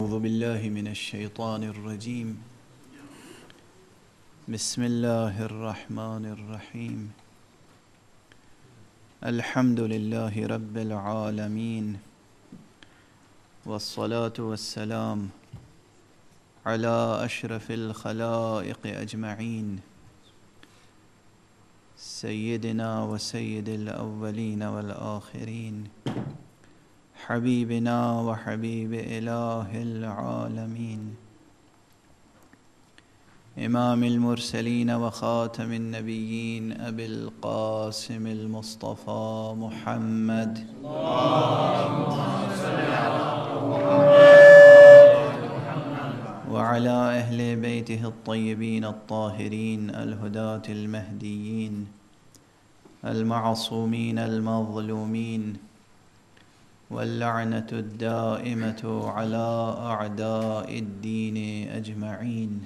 أعوذ بالله من الشيطان الرجيم. بسم الله الرحمن الرحيم. الحمد لله رب العالمين، والصلاة والسلام على أشرف الخلائق أجمعين، سيدنا وسيد الأولين والآخرين، حبيبنا وحبيب إله العالمين، إمام المرسلين وخاتم النبيين أبي القاسم المصطفى محمد وعلى أهل بيته الطيبين الطاهرين الهداة المهديين المعصومين المظلومين، واللعنة الدائمة على أعداء الدين أجمعين.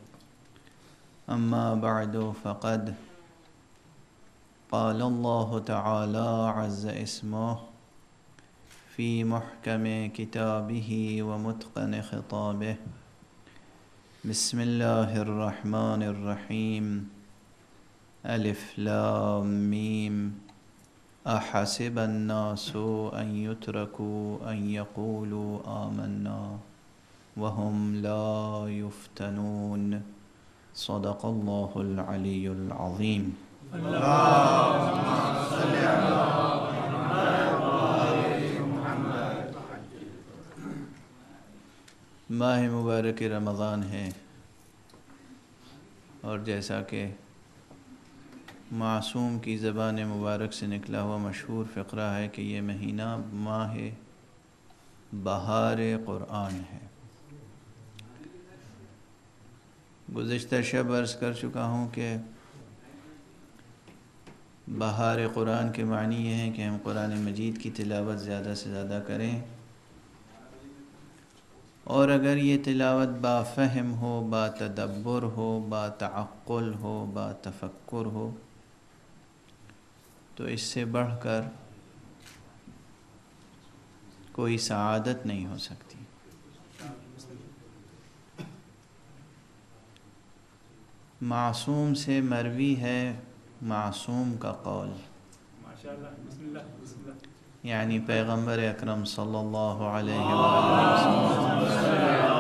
أما بعد، فقد قال الله تعالى عز اسمه في محكم كتابه ومتقن خطابه: بسم الله الرحمن الرحيم. ألف لام ميم. أحسب الناس أن يتركوا أن يقولوا آمنا وهم لا يفتنون. صدق الله العلي العظيم. اللهم صل على محمد. ماہ مبارک رمضان ہے، اور جیسا کہ معصوم کی زبان مبارک سے نکلا ہوا مشہور فقرہ ہے کہ یہ مہینہ ماہ بہار قرآن ہے۔ گزشتہ شب عرض کر چکا ہوں کہ بہار قرآن کے معنی یہ ہیں کہ ہم قرآن مجید کی تلاوت زیادہ سے زیادہ کریں، اور اگر یہ تلاوت با فہم ہو، با تدبر ہو، با تعقل ہو، با تفکر ہو، تو اس سے بڑھ کر کوئی سعادت نہیں ہو سکتی۔ معصوم سے مروی ہے معصوم کا قول، یعنی پیغمبر اکرم صلی اللہ علیہ وآلہ وسلم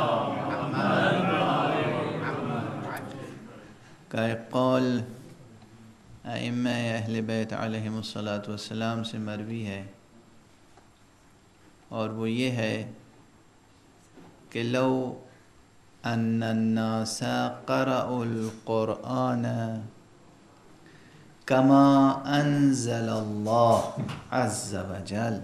کا ایک قول ائمہ اہل بیت علیہم الصلاۃ سے مروی ہے، اور وہ یہ ہے کہ لو ان الناس قرأوا القرآن كما انزل الله عز وجل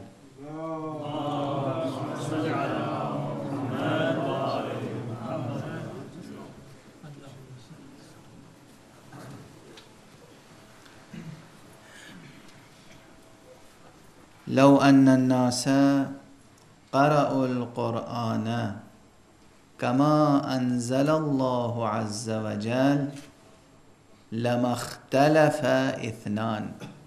لو ان الناس قرأوا القرآن كما انزل الله عز وجل لما اختلف اثنان.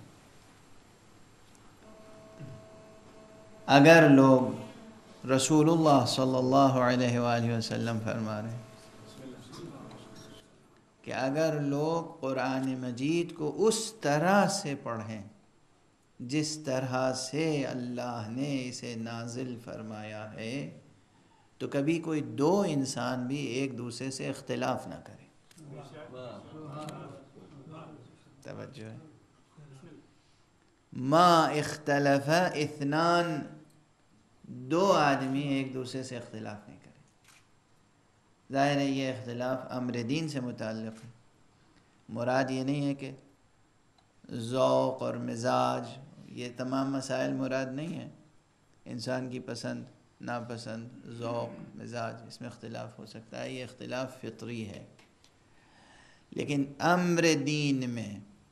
اگر لوگ، رسول اللہ صلی اللہ علیہ وآلہ وسلم فرما رہے ہیں کہ اگر لوگ قرآن مجید کو اس طرح سے پڑھیں جس طرح سے اللہ نے اسے نازل فرمایا ہے، تو کبھی کوئی دو انسان بھی ایک دوسرے سے اختلاف نہ کرے۔ توجہ ہے، ما اختلف اثنان، دو آدمی ایک دوسرے سے اختلاف نہیں کرے۔ ظاہر ہے یہ اختلاف امر دین سے متعلق ہے، مراد یہ نہیں ہے کہ ذوق اور مزاج، یہ تمام مسائل مراد نہیں ہیں۔ انسان کی پسند ناپسند، ذوق، مزاج، اس میں اختلاف ہو سکتا ہے، یہ اختلاف فطری ہے۔ لیکن امر دین میں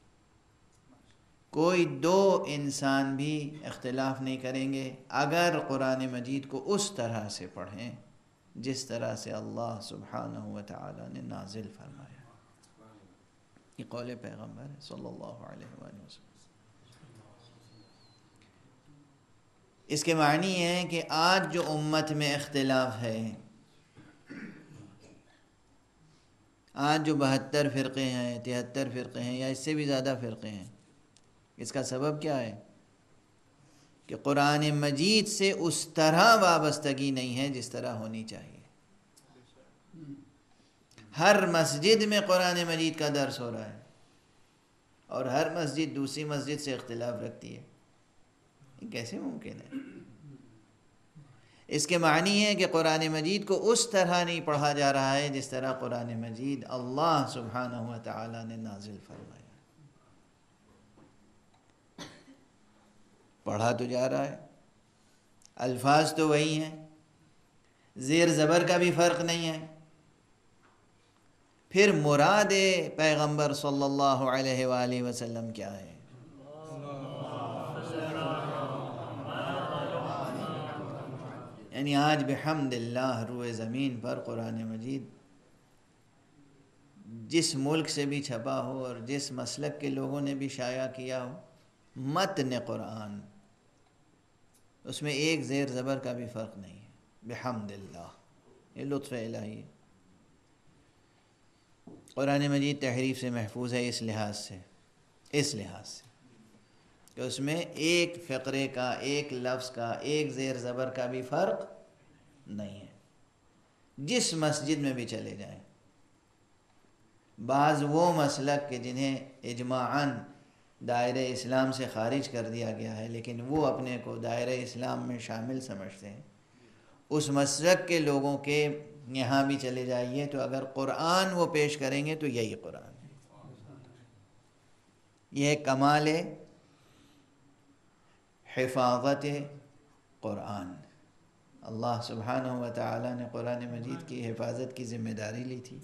کوئی دو انسان بھی اختلاف نہیں کریں گے اگر قرآن مجید کو اس طرح سے پڑھیں جس طرح سے اللہ سبحانہ و تعالی نے نازل فرمایا۔ یہ قول پیغمبر ہے صلی اللہ علیہ وآلہ وسلم۔ اس کے معنی ہے کہ آج جو امت میں اختلاف ہے، آج جو 72 فرقے ہیں، 73 فرقے ہیں، یا اس سے بھی زیادہ فرقے ہیں، اس کا سبب کیا ہے؟ کہ قرآن مجید سے اس طرح وابستگی نہیں ہے جس طرح ہونی چاہیے۔ ہر مسجد میں قرآن مجید کا درس ہو رہا ہے، اور ہر مسجد دوسری مسجد سے اختلاف رکھتی ہے، یہ کیسے ممکن ہے؟ اس کے معنی ہے کہ قرآن مجید کو اس طرح نہیں پڑھا جا رہا ہے جس طرح قرآن مجید اللہ سبحانہ و تعالی نے نازل فرمایا۔ پڑھا تو جا رہا ہے، الفاظ تو وہی ہیں، زیر زبر کا بھی فرق نہیں ہے، پھر مراد پیغمبر صلی اللہ علیہ وآلہ وسلم کیا ہے؟ یعنی آج بحمد اللہ روئے زمین پر قرآن مجید جس ملک سے بھی چھپا ہو اور جس مسلک کے لوگوں نے بھی شائع کیا ہو، متن قرآن، اس میں ایک زیر زبر کا بھی فرق نہیں ہے، بحمد اللہ۔ یہ لطف الہی ہے۔ قرآن مجید تحریف سے محفوظ ہے اس لحاظ سے کہ اس میں ایک فقرے کا، ایک لفظ کا، ایک زیر زبر کا بھی فرق نہیں ہے، جس مسجد میں بھی چلے جائیں۔ بعض وہ مسلک کہ جنہیں اجماعاً دائرہ اسلام سے خارج کر دیا گیا ہے، لیکن وہ اپنے کو دائرہ اسلام میں شامل سمجھتے ہیں، اس مسلک کے لوگوں کے یہاں بھی چلے جائیے تو اگر قرآن وہ پیش کریں گے تو یہی قرآن ہے۔ یہ کمال حفاظت قرآن، اللہ سبحانہ و تعالی نے قرآن مجید کی حفاظت کی ذمہ داری لی تھی۔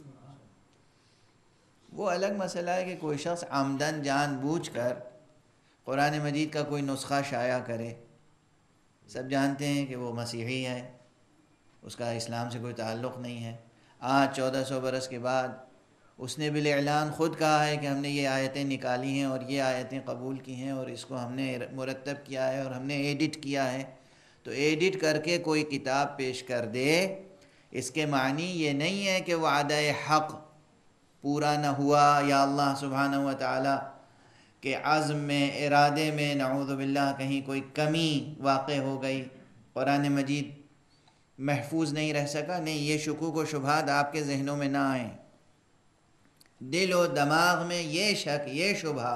وہ الگ مسئلہ ہے کہ کوئی شخص عمدن جان بوجھ کر قرآن مجید کا کوئی نسخہ شائع کرے، سب جانتے ہیں کہ وہ مسیحی ہے، اس کا اسلام سے کوئی تعلق نہیں ہے۔ آج 1400 برس کے بعد اس نے بالاعلان خود کہا ہے کہ ہم نے یہ آیتیں نکالی ہیں اور یہ آیتیں قبول کی ہیں اور اس کو ہم نے مرتب کیا ہے اور ہم نے ایڈٹ کیا ہے۔ تو ایڈٹ کر کے کوئی کتاب پیش کر دے، اس کے معنی یہ نہیں ہے کہ وعدہ حق پورا نہ ہوا یا اللہ سبحانہ و تعالی کے عزم میں، ارادے میں نعوذ باللہ کہیں کوئی کمی واقع ہو گئی، قرآن مجید محفوظ نہیں رہ سکا۔ نہیں، یہ شکوک و شبہات آپ کے ذہنوں میں نہ آئیں، دل و دماغ میں یہ شک، یہ شبہ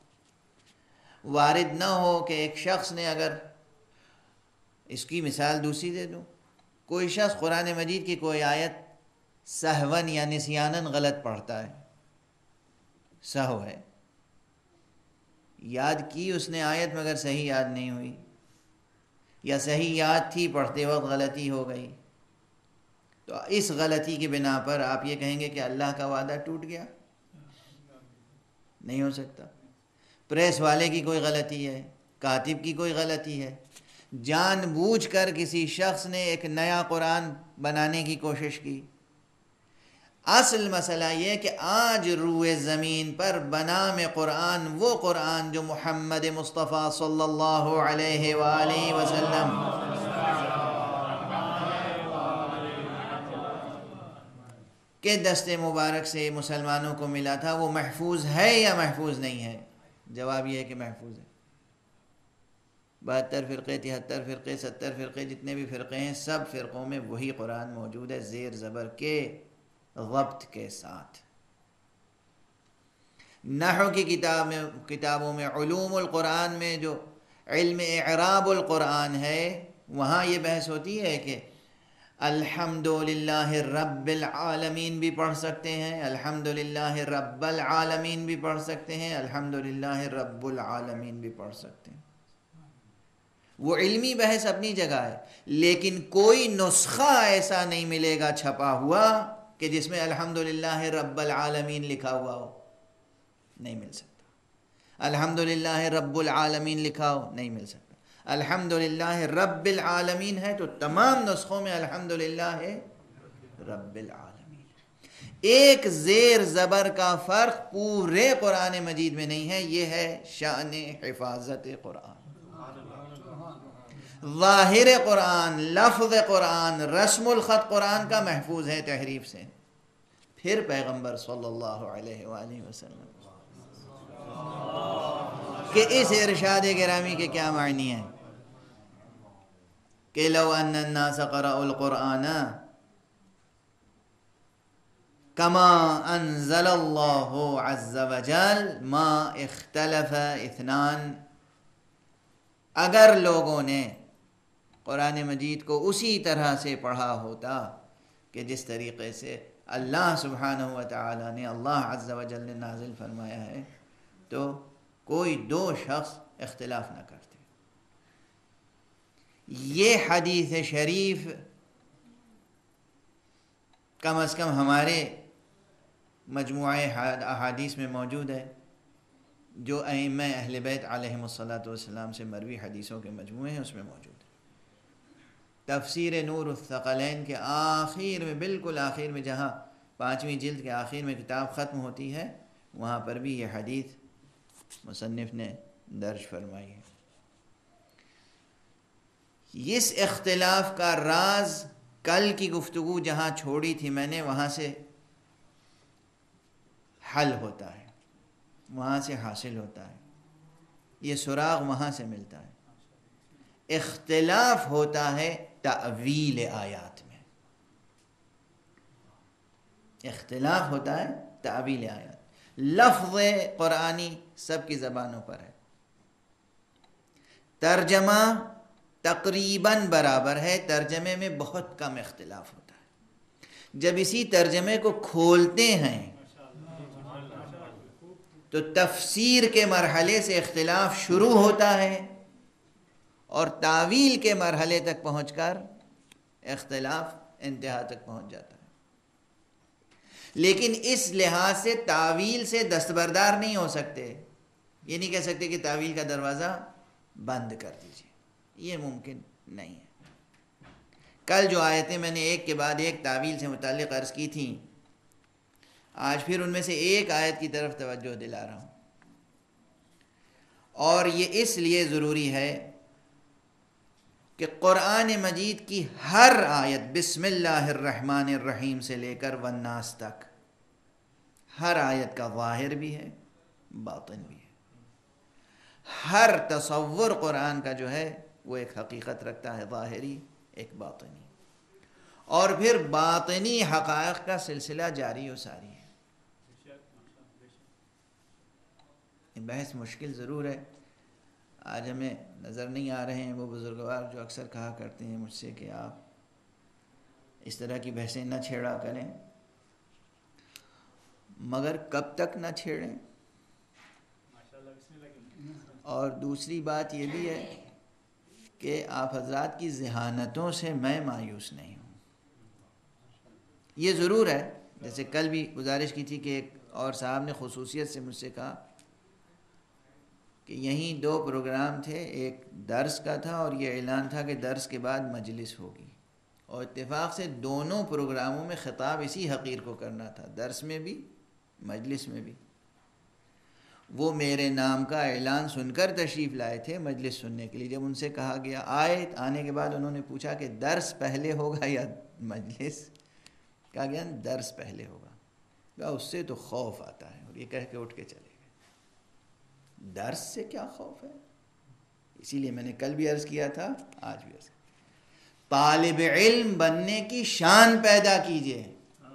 وارد نہ ہو کہ ایک شخص نے، اگر اس کی مثال دوسری دے دوں، کوئی شخص قرآن مجید کی کوئی آیت سہون یا نسیاناً غلط پڑھتا ہے، سہو ہے، یاد کی اس نے آیت مگر صحیح یاد نہیں ہوئی، یا صحیح یاد تھی پڑھتے وقت غلطی ہو گئی، تو اس غلطی کی بنا پر آپ یہ کہیں گے کہ اللہ کا وعدہ ٹوٹ گیا؟ نہیں ہو سکتا۔ پریس والے کی کوئی غلطی ہے، کاتب کی کوئی غلطی ہے، جان بوجھ کر کسی شخص نے ایک نیا قرآن بنانے کی کوشش کی۔ اصل مسئلہ یہ کہ آج روئے زمین پر بنام قرآن وہ قرآن جو محمد مصطفیٰ صلی اللہ علیہ وآلہ وسلم کے دست مبارک سے مسلمانوں کو ملا تھا، وہ محفوظ ہے یا محفوظ نہیں ہے؟ جواب یہ ہے کہ محفوظ ہے۔ 72 فرقے، 73 فرقے، 70 فرقے، جتنے بھی فرقے ہیں، سب فرقوں میں وہی قرآن موجود ہے، زیر زبر کے ضبط کے ساتھ۔ نحو کی کتابوں میں، علوم القرآن میں جو علم اعراب القرآن ہے، وہاں یہ بحث ہوتی ہے کہ الحمدللہ رب العالمین بھی پڑھ سکتے ہیں، الحمدللہ رب العالمین بھی پڑھ سکتے ہیں، الحمدللہ رب العالمین بھی پڑھ سکتے ہیں۔ وہ علمی بحث اپنی جگہ ہے، لیکن کوئی نسخہ ایسا نہیں ملے گا چھپا ہوا کہ جس میں الحمدللہ رب العالمین لکھا ہوا ہو، نہیں مل سکتا۔ الحمدللہ رب العالمین لکھا ہو، نہیں مل سکتا۔ الحمدللہ رب العالمین ہے تو تمام نسخوں میں الحمدللہ رب العالمین۔ ایک زیر زبر کا فرق پورے قرآن مجید میں نہیں ہے، یہ ہے شأن حفاظت قرآن۔ ظاہر قرآن، لفظ قرآن، رسم الخط قرآن کا محفوظ ہے تحریف سے. پھر پیغمبر صلی اللہ علیہ وآلہ وسلم کہ اس ارشاد گرامی کے کیا معنی ہیں کہ لو ان الناس قرأوا القرآن کما انزل اللہ عز وجل ما اختلف اثنان، اگر لوگوں نے قرآن مجید کو اسی طرح سے پڑھا ہوتا کہ جس طریقے سے اللہ سبحانہ و تعالی نے، اللہ عز و جل نے نازل فرمایا ہے، تو کوئی دو شخص اختلاف نہ کرتے. یہ حدیث شریف کم از کم ہمارے مجموعہ احادیث میں موجود ہے، جو ائمہ اہل بیت علیہم الصلاۃ والسلام سے مروی حدیثوں کے مجموعے ہیں، اس میں موجود ہے. تفسیر نور الثقلین کے آخر میں، بالکل آخر میں، جہاں 5ویں جلد کے آخر میں کتاب ختم ہوتی ہے، وہاں پر بھی یہ حدیث مصنف نے درج فرمائی ہے. اس اختلاف کا راز کل کی گفتگو جہاں چھوڑی تھی میں نے، وہاں سے حل ہوتا ہے، وہاں سے حاصل ہوتا ہے، یہ سراغ وہاں سے ملتا ہے. اختلاف ہوتا ہے تأویل آیات میں، اختلاف ہوتا ہے تأویل آیات. لفظ قرآنی سب کی زبانوں پر ہے، ترجمہ تقریباً برابر ہے، ترجمے میں بہت کم اختلاف ہوتا ہے. جب اسی ترجمے کو کھولتے ہیں تو تفسیر کے مرحلے سے اختلاف شروع ہوتا ہے اور تاویل کے مرحلے تک پہنچ کر اختلاف انتہا تک پہنچ جاتا ہے. لیکن اس لحاظ سے تاویل سے دستبردار نہیں ہو سکتے. یہ نہیں کہہ سکتے کہ تاویل کا دروازہ بند کر دیجیے، یہ ممکن نہیں ہے. کل جو آیتیں میں نے ایک کے بعد ایک تاویل سے متعلق عرض کی تھیں، آج پھر ان میں سے ایک آیت کی طرف توجہ دلا رہا ہوں. اور یہ اس لیے ضروری ہے کہ قرآن مجید کی ہر آیت بسم اللہ الرحمن الرحیم سے لے کر والناس تک، ہر آیت کا ظاہر بھی ہے، باطن بھی ہے. ہر تصور قرآن کا جو ہے وہ ایک حقیقت رکھتا ہے، ظاہری ایک باطنی، اور پھر باطنی حقائق کا سلسلہ جاری و ساری ہے. یہ بحث مشکل ضرور ہے، آج ہمیں نظر نہیں آ رہے ہیں وہ بزرگوار جو اکثر کہا کرتے ہیں مجھ سے کہ آپ اس طرح کی بحثیں نہ چھیڑا کریں. مگر کب تک نہ چھیڑیں؟ اور دوسری بات یہ بھی ہے کہ آپ حضرات کی ذہانتوں سے میں مایوس نہیں ہوں. یہ ضرور ہے، جیسے کل بھی گزارش کی تھی کہ ایک اور صاحب نے خصوصیت سے مجھ سے کہا کہ یہیں 2 پروگرام تھے، ایک درس کا تھا اور یہ اعلان تھا کہ درس کے بعد مجلس ہوگی، اور اتفاق سے دونوں پروگراموں میں خطاب اسی حقیر کو کرنا تھا، درس میں بھی مجلس میں بھی. وہ میرے نام کا اعلان سن کر تشریف لائے تھے مجلس سننے کے لیے. جب ان سے کہا گیا آنے کے بعد انہوں نے پوچھا کہ درس پہلے ہوگا یا مجلس؟ کہا گیا درس پہلے ہوگا. کہا اس سے تو خوف آتا ہے، اور یہ کہہ کے اٹھ کے چلے گئے. درس سے کیا خوف ہے؟ اسی لیے میں نے کل بھی عرض کیا تھا، آج بھی عرض کیا، طالب علم بننے کی شان پیدا کیجئے،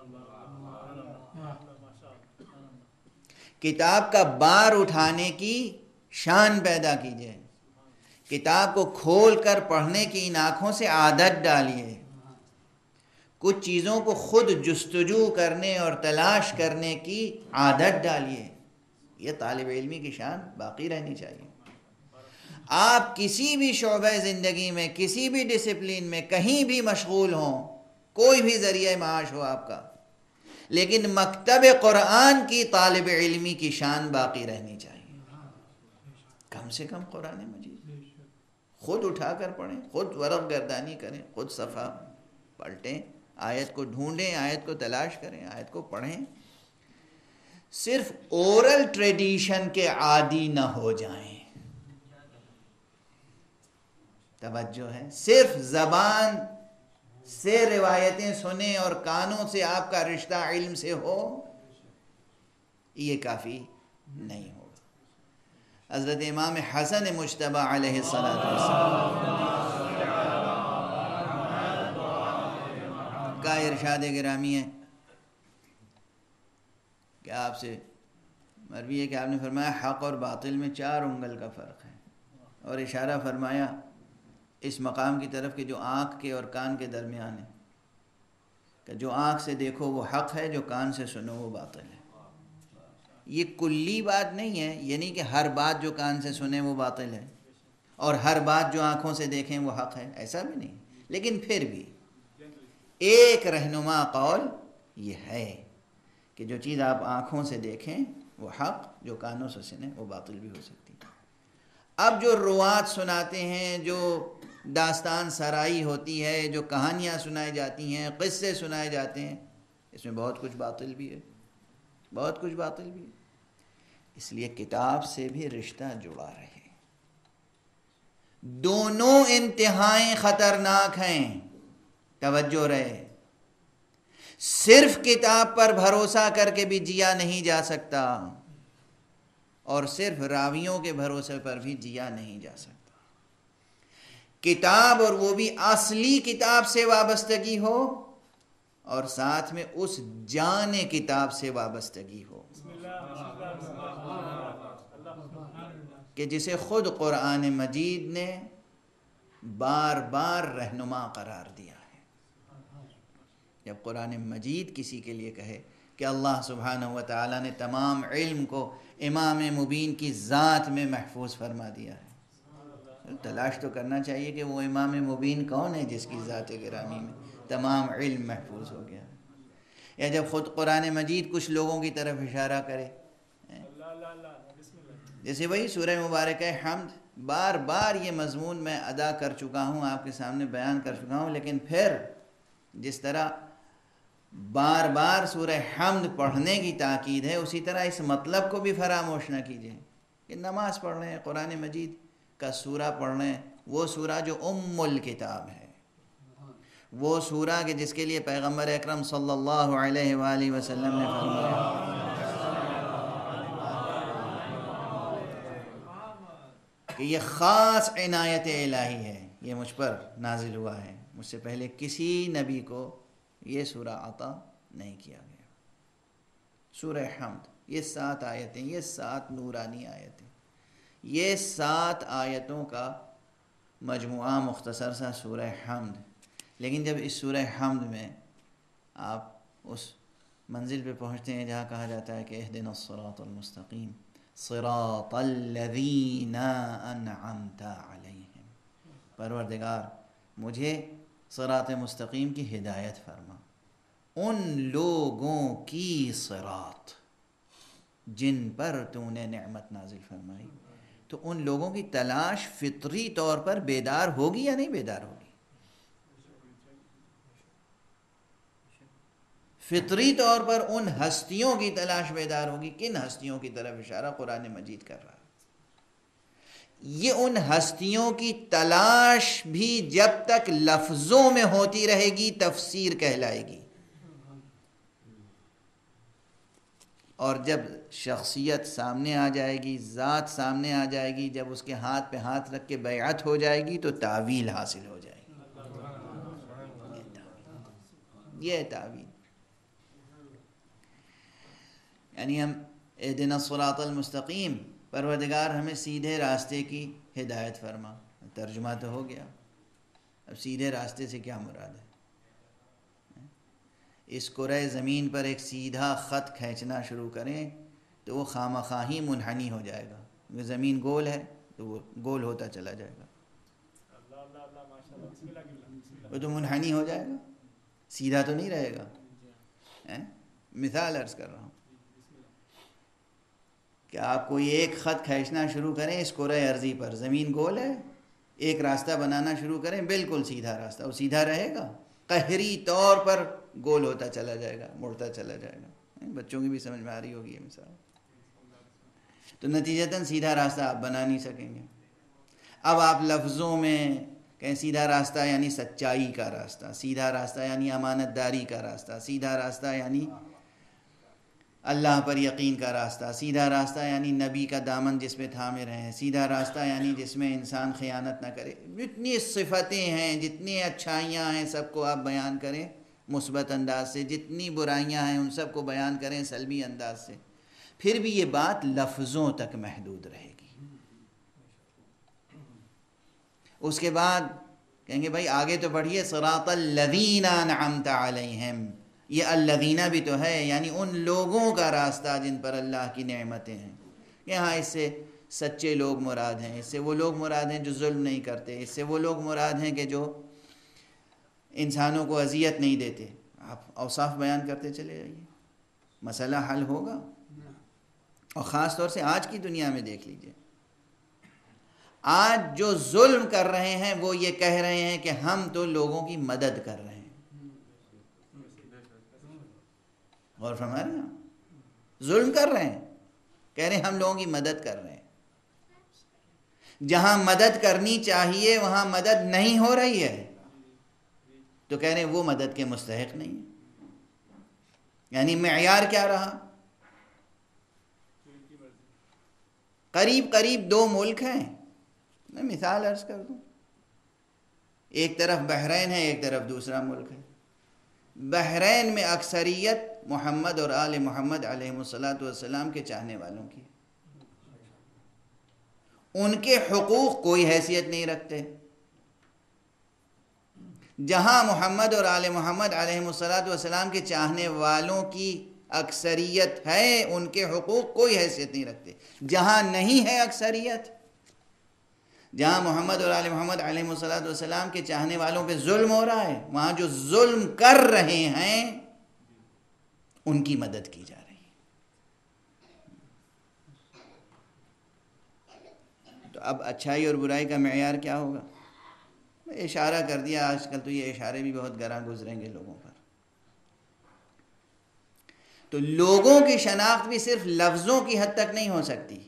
کتاب کا بار اٹھانے کی شان پیدا کیجئے، کتاب کو کھول کر پڑھنے کی ان آنکھوں سے عادت ڈالیے، کچھ چیزوں کو خود جستجو کرنے اور تلاش کرنے کی عادت ڈالیے. یہ طالب علمی کی شان باقی رہنی چاہیے. آپ کسی بھی شعبہ زندگی میں، کسی بھی ڈسپلین میں کہیں بھی مشغول ہوں، کوئی بھی ذریعہ معاش ہو آپ کا، لیکن مکتب قرآن کی طالب علمی کی شان باقی رہنی چاہیے. کم سے کم قرآن مجید خود اٹھا کر پڑھیں، خود ورق گردانی کریں، خود صفحہ پلٹیں، آیت کو ڈھونڈیں، آیت کو تلاش کریں، آیت کو پڑھیں. صرف اورل ٹریڈیشن کے عادی نہ ہو جائیں. توجہ ہے، صرف زبان سے روایتیں سنیں اور کانوں سے آپ کا رشتہ علم سے ہو یہ کافی نہیں ہوگا۔ حضرت امام حسن مجتبی علیہ السلام کا ارشاد گرامی ہے کہ آپ سے مروی ہے کہ آپ نے فرمایا حق اور باطل میں 4 انگل کا فرق ہے، اور اشارہ فرمایا اس مقام کی طرف کہ جو آنکھ کے اور کان کے درمیان ہے، کہ جو آنکھ سے دیکھو وہ حق ہے، جو کان سے سنو وہ باطل ہے۔ یہ کلی بات نہیں ہے، یعنی کہ ہر بات جو کان سے سنیں وہ باطل ہے اور ہر بات جو آنکھوں سے دیکھیں وہ حق ہے، ایسا بھی نہیں، لیکن پھر بھی ایک رہنما قول یہ ہے کہ جو چیز آپ آنکھوں سے دیکھیں وہ حق، جو کانوں سے سنیں وہ باطل بھی ہو سکتی ہے۔ اب جو روات سناتے ہیں، جو داستان سرائی ہوتی ہے، جو کہانیاں سنائی جاتی ہیں، قصے سنائے جاتے ہیں، اس میں بہت کچھ باطل بھی ہے، بہت کچھ باطل بھی ہے۔ اس لیے کتاب سے بھی رشتہ جڑا رہے۔ دونوں انتہائیں خطرناک ہیں، توجہ رہے۔ صرف کتاب پر بھروسہ کر کے بھی جیا نہیں جا سکتا، اور صرف راویوں کے بھروسے پر بھی جیا نہیں جا سکتا۔ کتاب، اور وہ بھی اصلی کتاب سے وابستگی ہو، اور ساتھ میں اس جان کتاب سے وابستگی ہو کہ جسے خود قرآن مجید نے بار بار رہنما قرار دیا ہے۔ جب قرآن مجید کسی کے لیے کہے کہ اللہ سبحانہ و تعالیٰ نے تمام علم کو امام مبین کی ذات میں محفوظ فرما دیا ہے، تلاش تو کرنا چاہیے کہ وہ امام مبین کون ہے جس کی ذات گرامی میں تمام علم محفوظ ہو گیا ہے۔ یا جب خود قرآن مجید کچھ لوگوں کی طرف اشارہ کرے، جیسے وہی سورہ مبارکہ حمد، بار بار یہ مضمون میں ادا کر چکا ہوں، آپ کے سامنے بیان کر چکا ہوں، لیکن پھر جس طرح بار بار سورہ حمد پڑھنے کی تاکید ہے، اسی طرح اس مطلب کو بھی فراموش نہ کیجیے کہ نماز پڑھ رہے ہیں، قرآن مجید کا سورہ پڑھ رہے ہیں، وہ سورہ جو ام الکتاب ہے، وہ سورہ کہ جس کے لیے پیغمبر اکرم صلی اللہ علیہ وآلہ وسلم نے فرمایا کہ یہ خاص عنایت الہی ہے، یہ مجھ پر نازل ہوا ہے، مجھ سے پہلے کسی نبی کو یہ سورہ عطا نہیں کیا گیا۔ سورہ حمد، یہ 7 آیتیں، یہ 7 نورانی آیتیں، یہ 7 آیتوں کا مجموعہ مختصر سا سورہ حمد۔ لیکن جب اس سورہ حمد میں آپ اس منزل پہ پہنچتے ہیں جہاں کہا جاتا ہے کہ اہدنا الصراط المستقیم صراط الذین انعمت علیہم، پروردگار مجھے صراط مستقیم کی ہدایت فرما، ان لوگوں کی صراط جن پر تو نے نعمت نازل فرمائی۔ تو ان لوگوں کی تلاش فطری طور پر بیدار ہوگی یا نہیں بیدار ہوگی؟ فطری طور پر ان ہستیوں کی تلاش بیدار ہوگی۔ کن ہستیوں کی طرف اشارہ قرآن مجید کر رہا ہے؟ یہ ان ہستیوں کی تلاش بھی جب تک لفظوں میں ہوتی رہے گی تفسیر کہلائے گی، اور جب شخصیت سامنے آ جائے گی، ذات سامنے آ جائے گی، جب اس کے ہاتھ پہ ہاتھ رکھ کے بیعت ہو جائے گی تو تعویل حاصل ہو جائے گی۔ یہ تعویل، یعنی ہم اہدنا الصراط المستقیم، پروردگار ہمیں سیدھے راستے کی ہدایت فرما، ترجمہ تو ہو گیا۔ اب سیدھے راستے سے کیا مراد ہے؟ اس کرۂ زمین پر ایک سیدھا خط کھینچنا شروع کریں تو وہ خامخواہی منحنی ہو جائے گا۔ وہ زمین گول ہے تو وہ گول ہوتا چلا جائے گا، وہ تو منحنی ہو جائے گا، سیدھا تو نہیں رہے گا۔ مثال عرض کر رہا ہوں کہ آپ کوئی ایک خط کھینچنا شروع کریں اس کرۂ ارضی پر، زمین گول ہے، ایک راستہ بنانا شروع کریں، بالکل سیدھا راستہ، وہ سیدھا رہے گا؟ قہری طور پر گول ہوتا چلا جائے گا، مڑتا چلا جائے گا۔ بچوں کی بھی سمجھ میں آ رہی ہوگی یہ مثال۔ تو نتیجتاً سیدھا راستہ آپ بنا نہیں سکیں گے۔ اب آپ لفظوں میں کہیں سیدھا راستہ یعنی سچائی کا راستہ، سیدھا راستہ یعنی امانت داری کا راستہ، سیدھا راستہ یعنی اللہ پر یقین کا راستہ، سیدھا راستہ یعنی نبی کا دامن جس پہ تھامے رہیں، سیدھا راستہ یعنی جس میں انسان خیانت نہ کرے. جتنی صفتیں ہیں، جتنی اچھائیاں ہیں، سب کو آپ بیان کریں مثبت انداز سے، جتنی برائیاں ہیں ان سب کو بیان کریں سلبی انداز سے. پھر بھی یہ بات لفظوں تک محدود رہے گی. اس کے بعد کہیں گے بھائی آگے تو پڑھیے صراط الذین انعمت علیہم. یہ الذین بھی تو ہے، یعنی ان لوگوں کا راستہ جن پر اللہ کی نعمتیں ہیں. یہاں اس سے سچے لوگ مراد ہیں، اس سے وہ لوگ مراد ہیں جو ظلم نہیں کرتے، اس سے وہ لوگ مراد ہیں کہ جو انسانوں کو اذیت نہیں دیتے. آپ اوصاف بیان کرتے چلے جائیے، مسئلہ حل ہوگا. اور خاص طور سے آج کی دنیا میں دیکھ لیجئے، آج جو ظلم کر رہے ہیں وہ یہ کہہ رہے ہیں کہ ہم تو لوگوں کی مدد کر رہے ہیں. غور فرما رہے ہیں؟ ظلم کر رہے ہیں، کہہ رہے ہیں ہم لوگوں کی مدد کر رہے ہیں. جہاں مدد کرنی چاہیے وہاں مدد نہیں ہو رہی ہے تو کہہ رہے ہیں وہ مدد کے مستحق نہیں ہے. یعنی معیار کیا رہا؟ قریب قریب دو ملک ہیں، میں مثال عرض کر دوں. ایک طرف بحرین ہے، ایک طرف دوسرا ملک ہے. بحرین میں اکثریت محمد اور آل محمد علیہ السلام کے چاہنے والوں کی، ان کے حقوق کوئی حیثیت نہیں رکھتے. جہاں محمد اور آل محمد علیہ السلام کے چاہنے والوں کی اکثریت ہے ان کے حقوق کوئی حیثیت نہیں رکھتے. جہاں نہیں ہے اکثریت، جہاں محمد اور آل محمد علیہ السلام کے چاہنے والوں پہ ظلم ہو رہا ہے، وہاں جو ظلم کر رہے ہیں ان کی مدد کی جا رہی ہے. تو اب اچھائی اور برائی کا معیار کیا ہوگا؟ اشارہ کر دیا، آج کل تو یہ اشارے بھی بہت گراں گزریں گے لوگوں پر. تو لوگوں کی شناخت بھی صرف لفظوں کی حد تک نہیں ہو سکتی.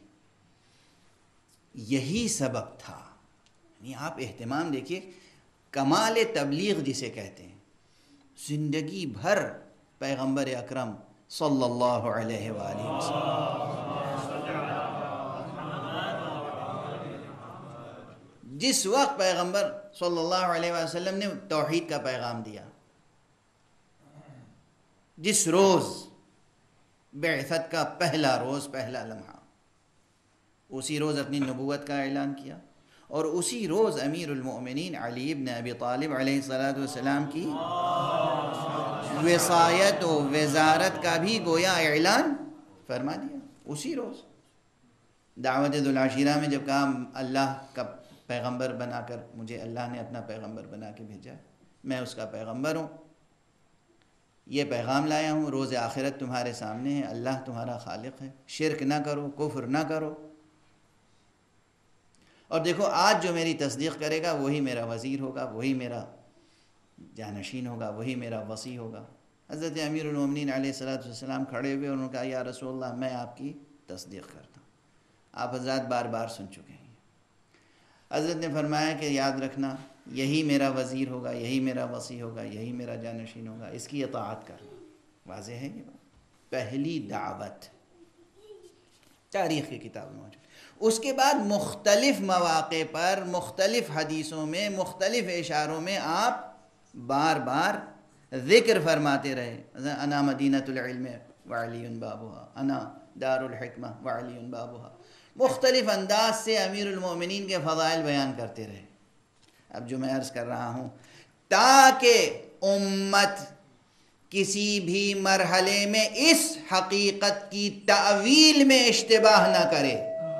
یہی سبب تھا. یعنی آپ اہتمام دیکھیے، کمال تبلیغ جسے کہتے ہیں، زندگی بھر پیغمبر اکرم صلی اللہ علیہ وآلہ وسلم جس وقت پیغمبر صلی اللہ علیہ وسلم نے توحید کا پیغام دیا، جس روز بعثت کا پہلا روز، پہلا لمحہ، اسی روز اپنی نبوت کا اعلان کیا، اور اسی روز امیر المؤمنین علی بن ابی طالب علیہ السلام کی وصایت و وزارت کا بھی گویا اعلان فرما دیا. اسی روز دعوت ذوالعشیرہ میں جب کہا اللہ کا پیغمبر بنا کر، مجھے اللہ نے اپنا پیغمبر بنا کے بھیجا، میں اس کا پیغمبر ہوں، یہ پیغام لایا ہوں، روز آخرت تمہارے سامنے ہے، اللہ تمہارا خالق ہے، شرک نہ کرو، کفر نہ کرو. اور دیکھو آج جو میری تصدیق کرے گا وہی میرا وزیر ہوگا، وہی میرا جانشین ہوگا، وہی میرا وصی ہوگا. حضرت امیر المومنین علیہ السلام کھڑے ہوئے اور انہوں نے کہا یا رسول اللہ میں آپ کی تصدیق کرتا ہوں. آپ حضرات بار بار سن چکے ہیں. حضرت نے فرمایا کہ یاد رکھنا یہی میرا وزیر ہوگا، یہی میرا وصی ہوگا، یہی میرا جانشین ہوگا، اس کی اطاعت کرنا. واضح ہے یہ بات. پہلی دعوت تاریخ کی کتاب میں موجود. اس کے بعد مختلف مواقع پر، مختلف حدیثوں میں، مختلف اشاروں میں آپ بار بار ذکر فرماتے رہے، انا مدینۃ العلم وعلی بابها، انا دار الحکمہ وعلی بابها. مختلف انداز سے امیر المومنین کے فضائل بیان کرتے رہے. اب جو میں عرض کر رہا ہوں، تاکہ امت کسی بھی مرحلے میں اس حقیقت کی تعویل میں اشتباہ نہ کرے،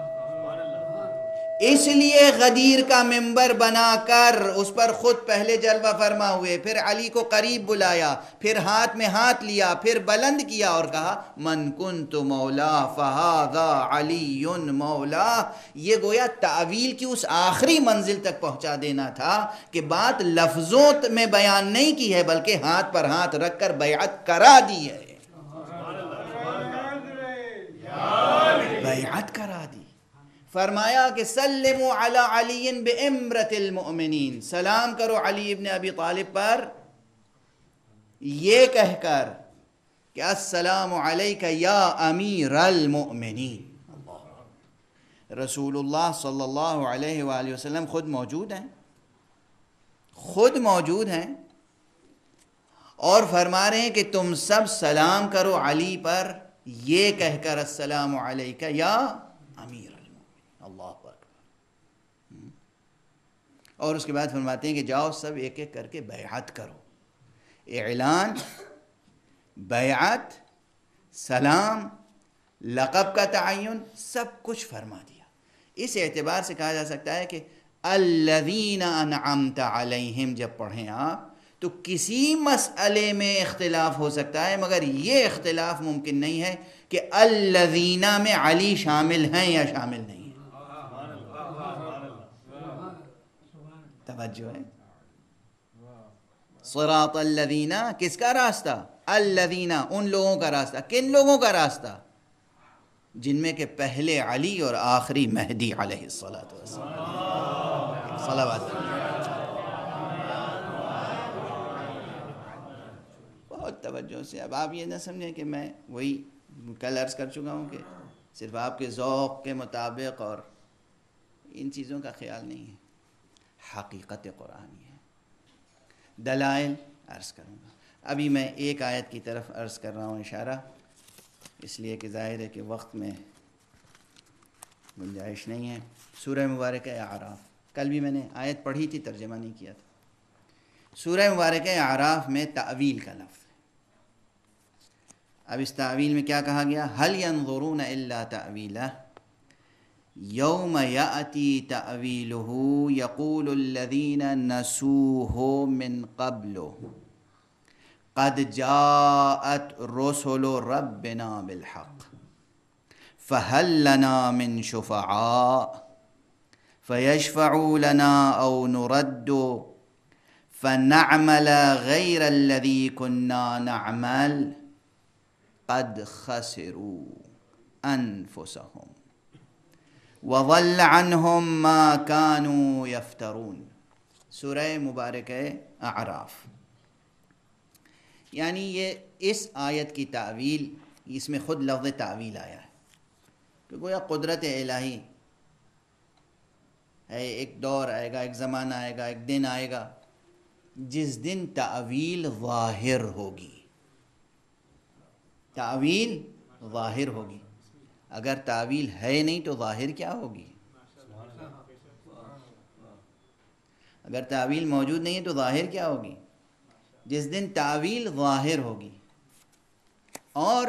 اس لیے غدیر کا منبر بنا کر اس پر خود پہلے جلوہ فرما ہوئے، پھر علی کو قریب بلایا، پھر ہاتھ میں ہاتھ لیا، پھر بلند کیا اور کہا من کنت مولا فہذا علی مولا. یہ گویا تعویل کی اس آخری منزل تک پہنچا دینا تھا کہ بات لفظوں میں بیان نہیں کی ہے بلکہ ہاتھ پر ہاتھ رکھ کر بیعت کرا دی ہے. بیعت کرا دی. فرمایا کہ سلموا علی علی بامرۃ المؤمنین، سلام کرو علی ابن ابی طالب پر یہ کہہ کر کہ السلام علیک یا امیر المؤمنین۔ رسول اللہ صلی اللہ علیہ وآلہ وسلم خود موجود ہیں اور فرما رہے ہیں کہ تم سب سلام کرو علی پر یہ کہہ کر السلام علیک یا امیر المؤمنین۔ اللہ اکبر۔ اور اس کے بعد فرماتے ہیں کہ جاؤ سب ایک ایک کر کے بیعت کرو۔ اعلان، بیعت، سلام، لقب کا تعین، سب کچھ فرما دیا۔ اس اعتبار سے کہا جا سکتا ہے کہ الذین انعمت علیہم جب پڑھیں آپ تو کسی مسئلے میں اختلاف ہو سکتا ہے، مگر یہ اختلاف ممکن نہیں ہے کہ الذین میں علی شامل ہیں یا شامل نہیں ہیں۔ توجہ ہے۔ صراط الذین، کس کا راستہ؟ الذین، ان لوگوں کا راستہ۔ کن لوگوں کا راستہ؟ جن میں کہ پہلے علی اور آخری مہدی علیہ الصلاۃ والسلام۔ صلوات۔ بہت توجہ سے، اب آپ یہ نہ سمجھیں کہ میں وہی کل عرض کر چکا ہوں کہ صرف آپ کے ذوق کے مطابق اور ان چیزوں کا خیال نہیں ہے، حقیقت قرآنی ہے۔ دلائل عرض کروں گا۔ ابھی میں ایک آیت کی طرف عرض کر رہا ہوں اشارہ، اس لیے کہ ظاہر ہے کہ وقت میں گنجائش نہیں ہے۔ سورہ مبارکہ اعراف، کل بھی میں نے آیت پڑھی تھی، ترجمہ نہیں کیا تھا۔ سورہ مبارکہ اعراف میں تأویل کا لفظ ہے۔ اب اس تأویل میں کیا کہا گیا؟ هل ينظرون الا تأویلہ یوم یأتی تأویلہ یقول الذین نسوہ من قبل قد جاءت رسل ربنا بالحق فهل لنا من شفعاء فيشفعوا لنا او نرد فنعمل غير الذي كنا نعمل قد خسروا انفسهم وضل عنهم ما كانوا يفترون۔ سورہ مبارکہ اعراف، یعنی یہ اس آیت کی تعویل، اس میں خود لفظ تعویل آیا ہے کہ گویا قدرت الہی ہے، ایک دور آئے گا، ایک زمانہ آئے گا، ایک دن آئے گا جس دن تعویل ظاہر ہوگی۔ تعویل ظاہر ہوگی۔ اگر تعویل ہے نہیں تو ظاہر کیا ہوگی؟ اگر تعویل موجود نہیں ہے تو ظاہر کیا ہوگی؟ جس دن تعویل ظاہر ہوگی۔ اور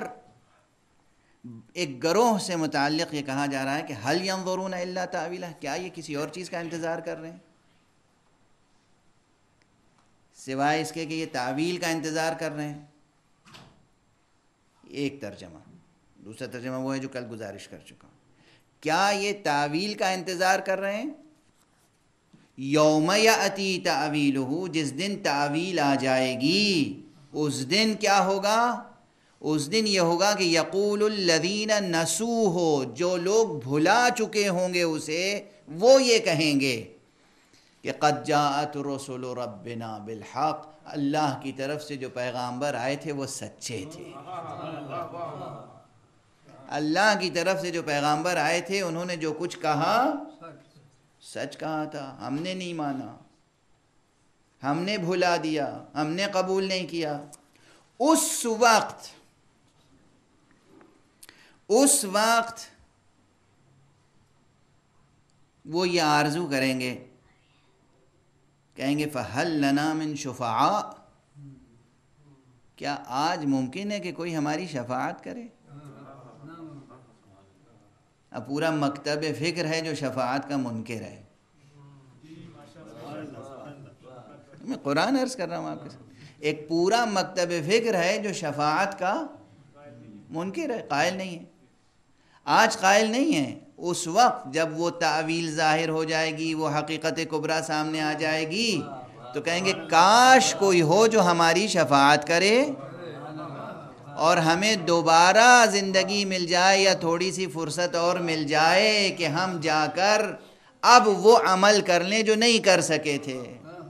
ایک گروہ سے متعلق یہ کہا جا رہا ہے کہ هل ينظرون الا تأویلہ، کیا یہ کسی اور چیز کا انتظار کر رہے ہیں سوائے اس کے کہ یہ تعویل کا انتظار کر رہے ہیں؟ ایک ترجمہ۔ دوسرا ترجمہ وہ ہے جو کل گزارش کر چکا ہوں۔ کیا یہ تعویل کا انتظار کر رہے ہیں؟ یوم یأتی تعویلہ، جس دن تعویل آ جائے گی، اس دن کیا ہوگا؟ اس دن یہ ہوگا کہ یقول الذین نسوہ، جو لوگ بھلا چکے ہوں گے اسے، وہ یہ کہیں گے کہ قد جاءت رسل ربنا بالحق، اللہ کی طرف سے جو پیغامبر آئے تھے وہ سچے تھے۔ اللہ کی طرف سے جو پیغامبر آئے تھے انہوں نے جو کچھ کہا سچ کہا تھا، ہم نے نہیں مانا، ہم نے بھلا دیا، ہم نے قبول نہیں کیا۔ اس وقت وہ یہ آرزو کریں گے، کہیں گے فَهَلْ لَنَا مِن شُفَعَاء، کیا آج ممکن ہے کہ کوئی ہماری شفاعت کرے؟ اب پورا مکتب فکر ہے جو شفاعت کا منکر ہے۔ میں قرآن عرض کر رہا ہوں آپ کے ساتھ، ایک پورا مکتب فکر ہے جو شفاعت کا منکر ہے، قائل نہیں ہے۔ آج قائل نہیں ہے، اس وقت جب وہ تعویل ظاہر ہو جائے گی، وہ حقیقت کبریٰ سامنے آ جائے گی، تو کہیں گے کاش کوئی ہو جو ہماری شفاعت کرے اور ہمیں دوبارہ زندگی مل جائے یا تھوڑی سی فرصت اور مل جائے کہ ہم جا کر اب وہ عمل کر لیں جو نہیں کر سکے تھے.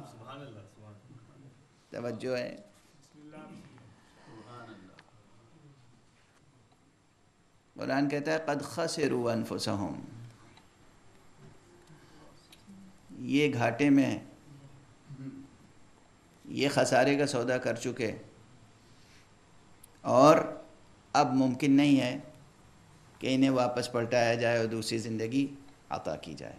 توجہ ہے. قرآن کہتا ہے قد خسروا انفسہم، یہ گھاٹے میں، یہ خسارے کا سودا کر چکے، اور اب ممکن نہیں ہے کہ انہیں واپس پلٹایا جائے اور دوسری زندگی عطا کی جائے.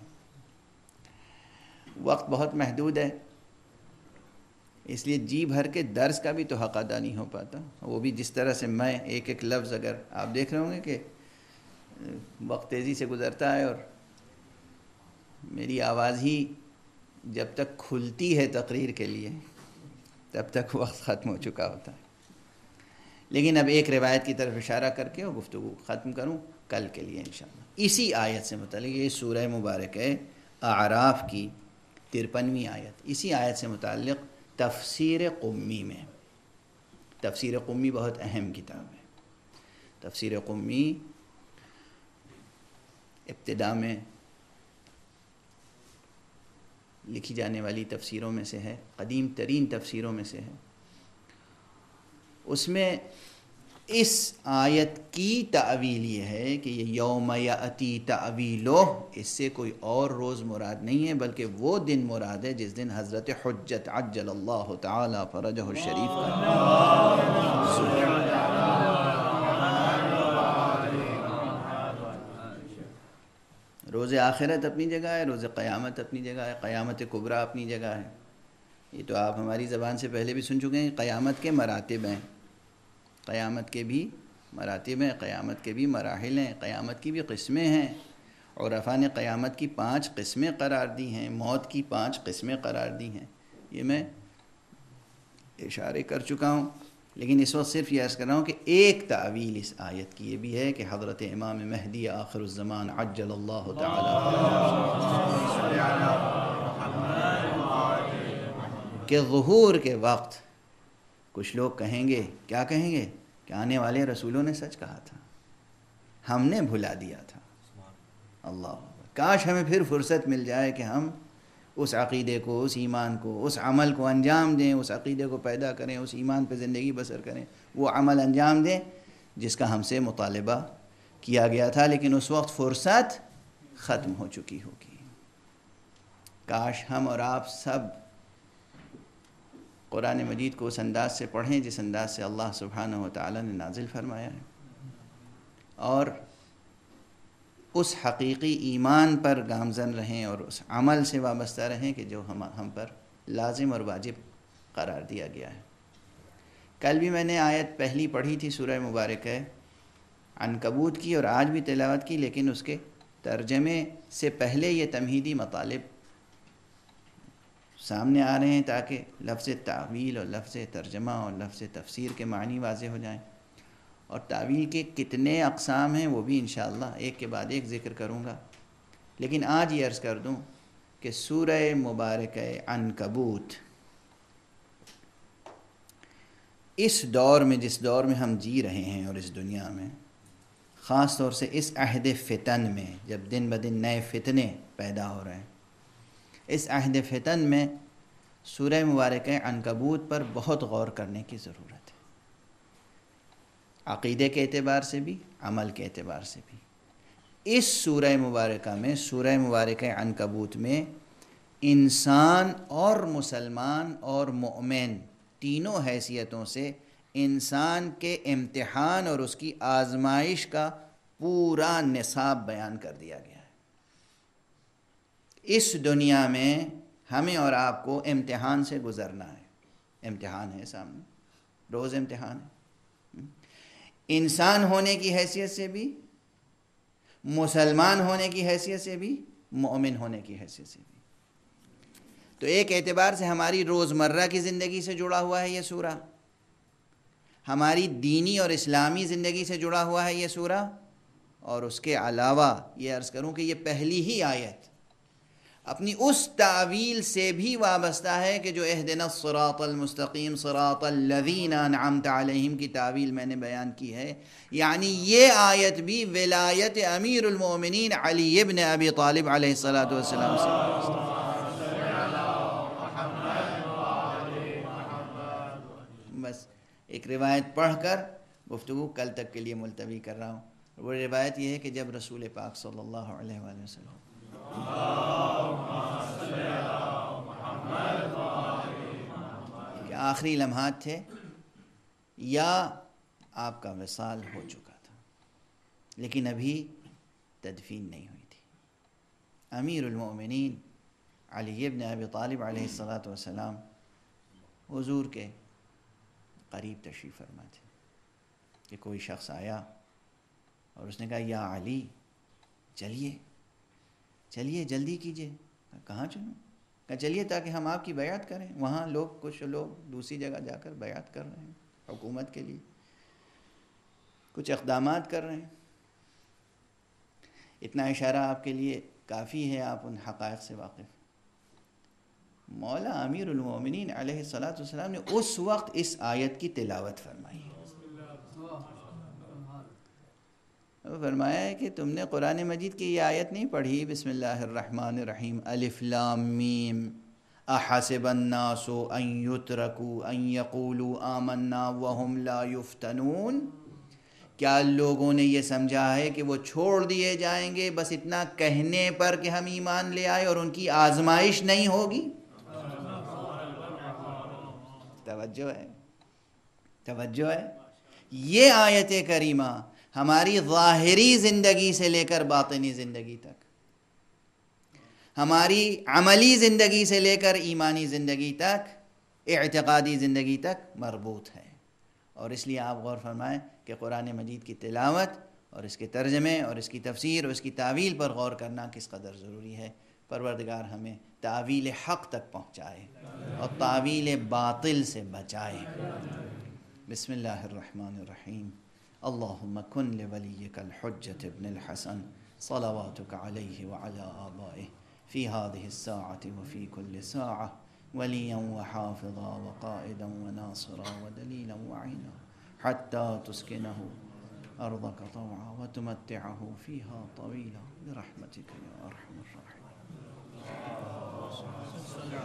وقت بہت محدود ہے، اس لیے جی بھر کے درس کا بھی تو حق ادا نہیں ہو پاتا. وہ بھی جس طرح سے میں ایک ایک لفظ، اگر آپ دیکھ رہے ہوں گے کہ وقت تیزی سے گزرتا ہے اور میری آواز ہی جب تک کھلتی ہے تقریر کے لیے تب تک وقت ختم ہو چکا ہوتا ہے. لیکن اب ایک روایت کی طرف اشارہ کر کے اور گفتگو ختم کروں کل کے لیے انشاءاللہ. اسی آیت سے متعلق، یہ سورہ مبارک ہے اعراف کی 53ویں آیت، اسی آیت سے متعلق تفسیر قمی میں، تفسیر قمی بہت اہم کتاب ہے. تفسیر قمی ابتدا میں لکھی جانے والی تفسیروں میں سے ہے، قدیم ترین تفسیروں میں سے ہے. اس میں اس آیت کی تأویل یہ ہے کہ یہ یوم یأتی تأویلہ، اس سے کوئی اور روز مراد نہیں ہے بلکہ وہ دن مراد ہے جس دن حضرت حجت عجل اللہ تعالی فرجہ الشریف کا روز آخرت اپنی جگہ ہے، روز قیامت اپنی جگہ ہے، قیامت کبریٰ اپنی جگہ ہے. یہ تو آپ ہماری زبان سے پہلے بھی سن چکے ہیں. قیامت کے مراتب ہیں، قیامت کے بھی مراتب ہیں، قیامت کے بھی مراحل ہیں، قیامت کی بھی قسمیں ہیں. عرفاء نے قیامت کی 5 قسمیں قرار دی ہیں، موت کی 5 قسمیں قرار دی ہیں. یہ میں اشارے کر چکا ہوں، لیکن اس وقت صرف یہ عرض کر رہا ہوں کہ ایک تأویل اس آیت کی یہ بھی ہے کہ حضرت امام مہدی آخر الزمان عجل اللہ تعالی کہ ظہور کے وقت کچھ لوگ کہیں گے، کیا کہیں گے؟ کہ آنے والے رسولوں نے سچ کہا تھا، ہم نے بھلا دیا تھا. اللہ، کاش ہمیں پھر فرصت مل جائے کہ ہم اس عقیدے کو، اس ایمان کو، اس عمل کو انجام دیں، اس عقیدے کو پیدا کریں، اس ایمان پہ زندگی بسر کریں، وہ عمل انجام دیں جس کا ہم سے مطالبہ کیا گیا تھا. لیکن اس وقت فرصت ختم ہو چکی ہوگی. کاش ہم اور آپ سب قرآن مجید کو اس انداز سے پڑھیں جس انداز سے اللہ سبحانہ و تعالی نے نازل فرمایا ہے، اور اس حقیقی ایمان پر گامزن رہیں اور اس عمل سے وابستہ رہیں کہ جو ہم پر لازم اور واجب قرار دیا گیا ہے. کل بھی میں نے آیت پہلی پڑھی تھی سورہ مبارک ہے عنکبوت کی، اور آج بھی تلاوت کی، لیکن اس کے ترجمے سے پہلے یہ تمہیدی مطالب سامنے آ رہے ہیں تاکہ لفظ تعویل اور لفظ ترجمہ اور لفظ تفسیر کے معنی واضح ہو جائیں. اور تعویل کے کتنے اقسام ہیں وہ بھی انشاءاللہ ایک کے بعد ایک ذکر کروں گا. لیکن آج یہ عرض کر دوں کہ سورہ مبارکہ عنکبوت اس دور میں، جس دور میں ہم جی رہے ہیں اور اس دنیا میں، خاص طور سے اس عہد فتن میں، جب دن بدن نئے فتنے پیدا ہو رہے ہیں، اس عہد فتن میں سورہ مبارکہ عنکبوت پر بہت غور کرنے کی ضرورت ہے، عقیدے کے اعتبار سے بھی، عمل کے اعتبار سے بھی. اس سورہ مبارکہ میں، سورہ مبارکہ عنکبوت میں، انسان اور مسلمان اور مومن تینوں حیثیتوں سے انسان کے امتحان اور اس کی آزمائش کا پورا نصاب بیان کر دیا گیا ہے. اس دنیا میں ہمیں اور آپ کو امتحان سے گزرنا ہے. امتحان ہے سامنے، روز امتحان ہے. انسان ہونے کی حیثیت سے بھی، مسلمان ہونے کی حیثیت سے بھی، مومن ہونے کی حیثیت سے بھی. تو ایک اعتبار سے ہماری روزمرہ کی زندگی سے جڑا ہوا ہے یہ سورہ، ہماری دینی اور اسلامی زندگی سے جڑا ہوا ہے یہ سورہ. اور اس کے علاوہ یہ عرض کروں کہ یہ پہلی ہی آیت اپنی اس تعویل سے بھی وابستہ ہے کہ جو اہدنا الصراط المستقیم صراط الذین انعمت علیہم کی تعویل میں نے بیان کی ہے. یعنی یہ آیت بھی ولایت امیر المومنین علی ابن ابی طالب علیہ السلام سے وابستہ ہے. بس ایک روایت پڑھ کر گفتگو کل تک کے لیے ملتوی کر رہا ہوں. وہ روایت یہ ہے کہ جب رسول پاک صلی اللہ علیہ وآلہ وسلم کہ آخری لمحات تھے یا آپ کا وصال ہو چکا تھا لیکن ابھی تدفین نہیں ہوئی تھی، امیر المؤمنین علی ابن ابی طالب علیہ السلام حضور کے قریب تشریف فرما تھے کہ کوئی شخص آیا اور اس نے کہا یا علی چلیے چلیے جلدی کیجیے. کہاں چلوں؟ کہا چلیے تاکہ ہم آپ کی بیعت کریں. وہاں کچھ لوگ دوسری جگہ جا کر بیعت کر رہے ہیں حکومت کے لیے، کچھ اقدامات کر رہے ہیں. اتنا اشارہ آپ کے لیے کافی ہے، آپ ان حقائق سے واقف. مولا امیر المومنین علیہ السلام نے اس وقت اس آیت کی تلاوت فرمائی. فرمایا ہے کہ تم نے قرآن مجید کی یہ آیت نہیں پڑھی، بسم اللہ الرحمن الرحیم الف لام میم احسب الناس ان یترکوا ان یقولوا آمنا وهم لا یفتنون. کیا لوگوں نے یہ سمجھا ہے کہ وہ چھوڑ دیے جائیں گے بس اتنا کہنے پر کہ ہم ایمان لے آئے اور ان کی آزمائش نہیں ہوگی؟ توجہ ہے. یہ آیت کریمہ ہماری ظاہری زندگی سے لے کر باطنی زندگی تک، ہماری عملی زندگی سے لے کر ایمانی زندگی تک، اعتقادی زندگی تک مربوط ہے. اور اس لیے آپ غور فرمائیں کہ قرآن مجید کی تلاوت اور اس کے ترجمے اور اس کی تفسیر اور اس کی تعویل پر غور کرنا کس قدر ضروری ہے. پروردگار ہمیں تعویل حق تک پہنچائے اور تعویل باطل سے بچائے. بسم اللہ الرحمن الرحیم. اللہم کن لولیک الحجة ابن الحسن صلواتک علیہ وعلى آبائہ فی هذه الساعة وفی كل ساعة ولیا وحافظا وقائدا وناصرا ودلیلا وعینا حتى تسکنه ارضک طوعا وتمتعه فیہا طویلا برحمتک یا ارحم الراحمین.